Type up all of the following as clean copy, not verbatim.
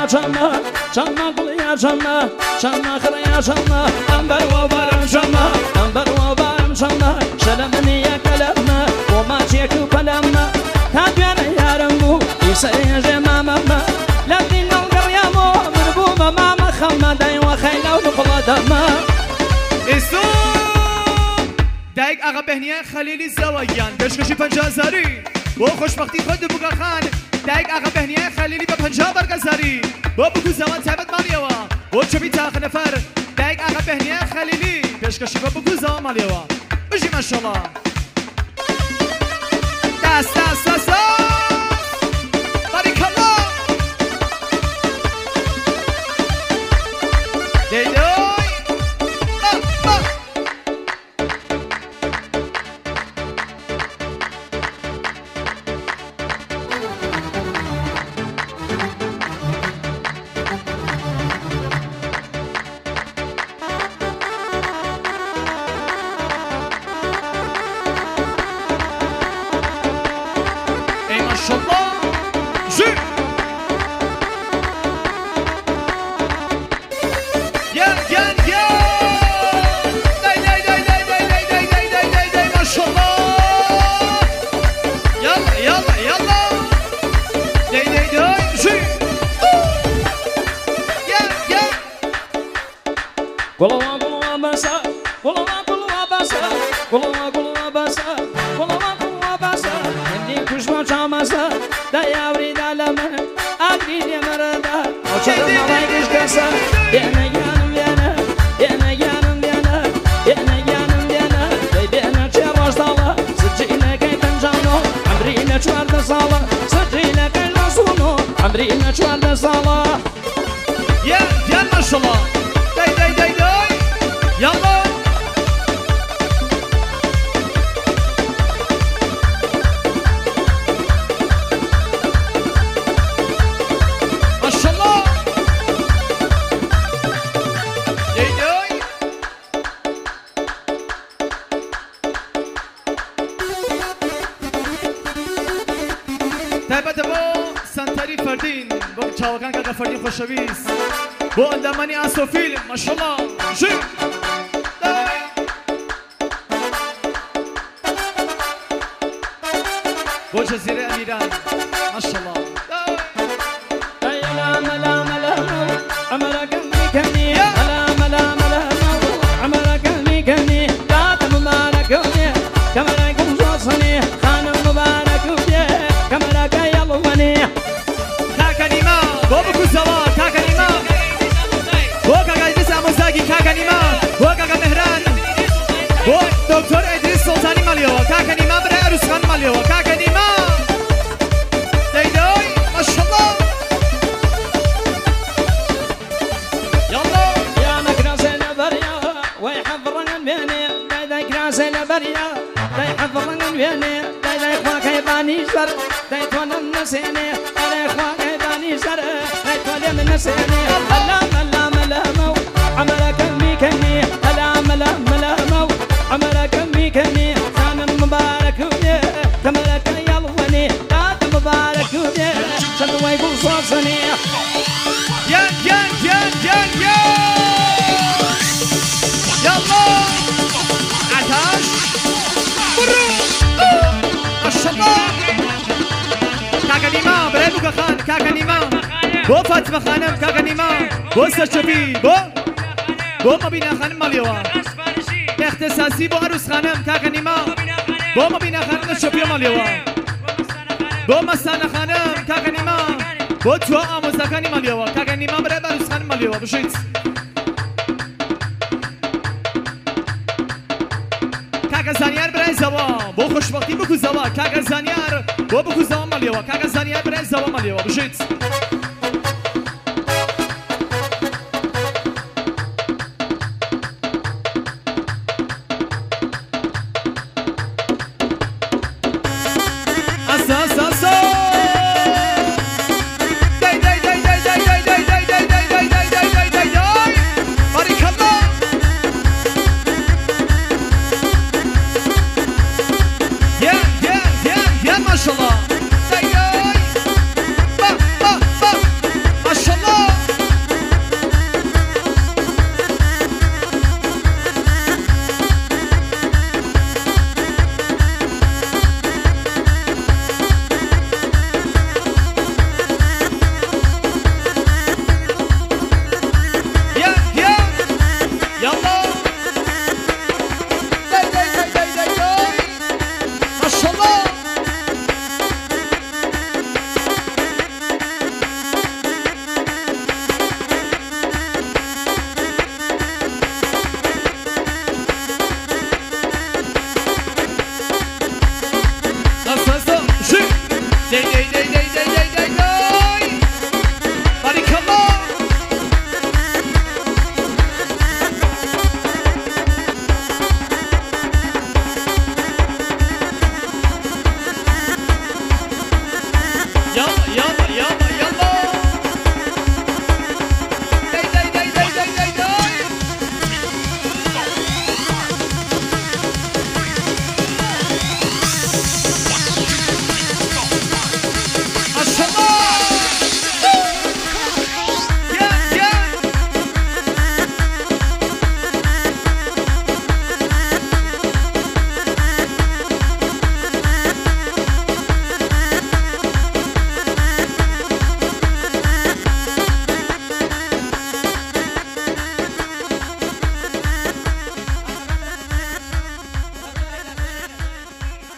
çanma Çanma kuluya çanma Çanma kırıya çanma Amber ve barım çanma Amber ve barım çanma Şelemini yakalanma O maçı kupalanma Tadyana yarım bu İsa'ya cemamama Lakin algar yamu Mırbuba mama Khammadayı ve khayla ve nukuladama İso Dayk ağa behniye Halili Zawayan Beşkişi 50,000 Bu خوشبختی خود بگا خان دایک آقا بهنیه خلیلی به 50 برگزاری با بگو زمان تبت مالیوا و چوبی تاخ نفر دایک آقا بهنیه خلیلی پیشکشی با بگو زمان مالیوا بجی ماشاءالله دست دست دست بارک الله دیدوی Kulava kulava basa, kulava kulava basa, kulava kulava basa, kulava kulava basa. Emni kuşma çamasa, da yavri dalama, agri demirada. O çarım alay kışkasa, yine yanım yana, yine yanım yana, yine yanım yana. Beybene çerroş dala, sıcıyla kaytan cano, amrine çuarda sala, sıcıyla kayla sunu, amrine çuarda sala. Ya maşallah. يلا ما شاء الله يدوي تابت بو سنتري فردين بو چاوكان كاكا فردين خوشويس بو انداماني اسوفيل ما شاء الله شو بو جزيرة أميران ما شاء الله لا ملا ملا عمرك كمي كمي لا ملا ملا عمرك كمي كمي لا تمبارك يا كمرك وصلني خانم مبارك يا كمرك يلوني كاكانيما بو بكو زوا كاكانيما بو كاكا إدريس أموزاكي كاكانيما بو كاكا مهران بو دكتور إدريس سلطاني ماليو كاكانيما برای عروسخان ماليو كاكانيما دیدوی ما شاء الله يلا يا مكراس البريا ويحفرن البيني داي كراس البريا داي حفرن البيني داي اخواك يباني شر داي تولم نسيني داي اخواك يباني شر داي تولم نسيني لا ملا ملا مو عمرك كمي كمي لا ملا ملا مو عمرك كمي كمي كان مبارك ويا كمرك يلوني لا مبارك ويا شنو يقول صوصني ين يلا عتاش برو ما شاء الله كاكانيما برای بوكا خان كاكانيما بو فاطمة خانم كاكانيما بو سرچوبي بو مبينا خانم ماليوا اختصاصي بو عروس خانم كاكانيما بو مبينا خانم سرچوبي ماليوا بو مستانة خانم كاكانيما بو تو آموزگانی ماليوا كاكانيما برای عروس خانم ماليوا بشويت كاكا زانيار برای زوا بو خوشبختی بکو زوا كاكا زانيار بو بکو زوا ماليوا كاكا زانيار برای زوا ماليوا بشويت ما شاء الله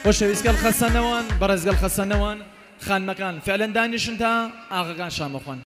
خۆشەویستگەڵ خەسەنەوەن بەڕێزگەڵ خەسەنەوەن خانمەکان فعلەن دانیشن تا ئاغاکان شامەخۆن